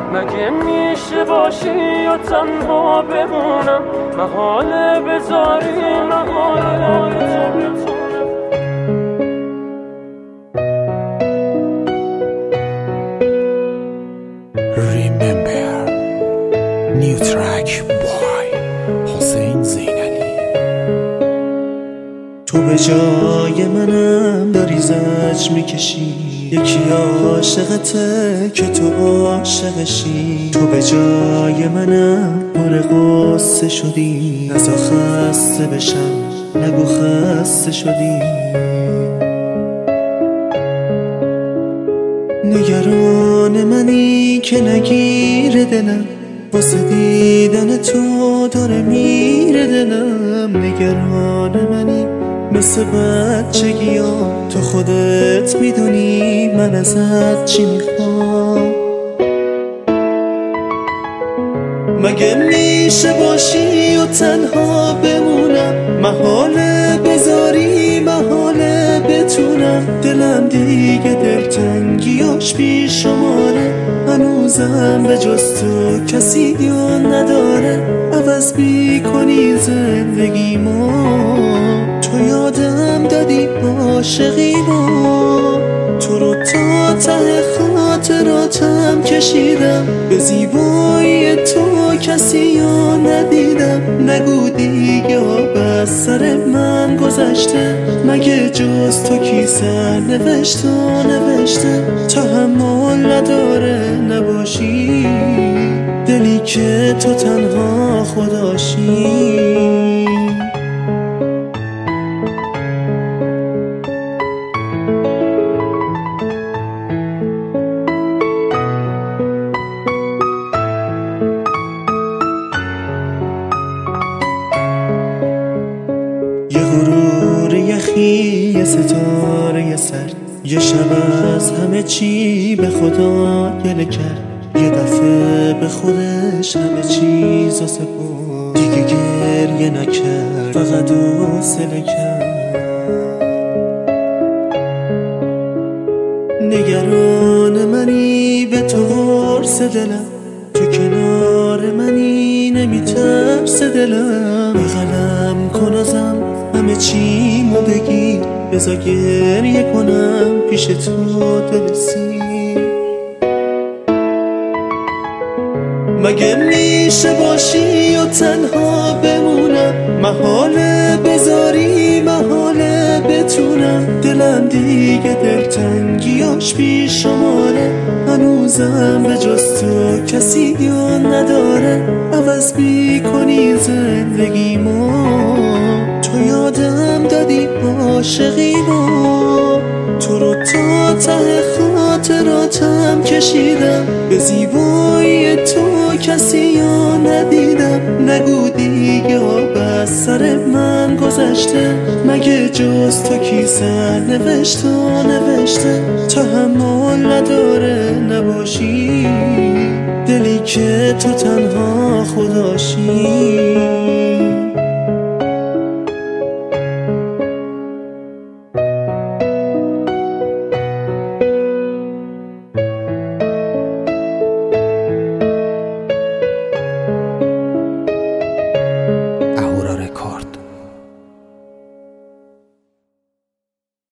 مگه میشه باشی یا تنها بمونم؟ محاله بذاری محاله تو بتونم. Remember New track by حسین زینلی. تو به جای منم داری زج میکشی، یکی عاشقته که تو عاشقشی. تو به جای منم پر غصه شدی، نزا خسته بشم نگو خسته شدی. نگران منی که نگیره دلم، واسه دیدن تو داره میره دلم. نگران منی مثل بچگیام، تو خودت میدونی من ازت چی میخوام. مگه میشه باشی و تنها بمونم؟ محاله بذاری محاله بتونم. دلم دیگه دلتنگیاش بی شماره، هنوزم به جز تو کسی نداره. عوض بیکنی زندگیمو، تو یادم دادی عاشقیمو. تو رو تا ته خاطراتم کشیدم، به زیبایی تو کسی ندیدم. نگو دیگه آب از سر من گذشته، مگه جز تو کی سر نوشته تحمل نداره نباشی، دلی که تو تنها خداشی. یه غرور یخی، یه ستاره سرد، یه شب از همه چی به خدا گله کرد. یه دفعه به خودش همه چیزو سپرد، دیگه گریه نکرد فقط حوصله کرد. نگران منی به تو قرص دلم، تو کنار منی نمیترس دلم. بغلم کن ازم همه چیمو بگی، بذار گریه کنم پیش تو دلسی. مگه میشه باشی و تنها بمونم؟ محاله بذاری محاله بتونم. دلم دیگه دلتنگیاش بی شماره، هنوزم به جز تو کسی نداره. عوض بیکنی زندگیمو، تو یادم دادی عاشقیمو. تو رو تا ته خاطراتم کشیدم، به زیبایی تو کسی ندیدم. نگو دیگه آب از سر من گذشته، مگه جز تو کی سر نوشته تحمل نداره نباشی، دلی که تو تنها خداشی.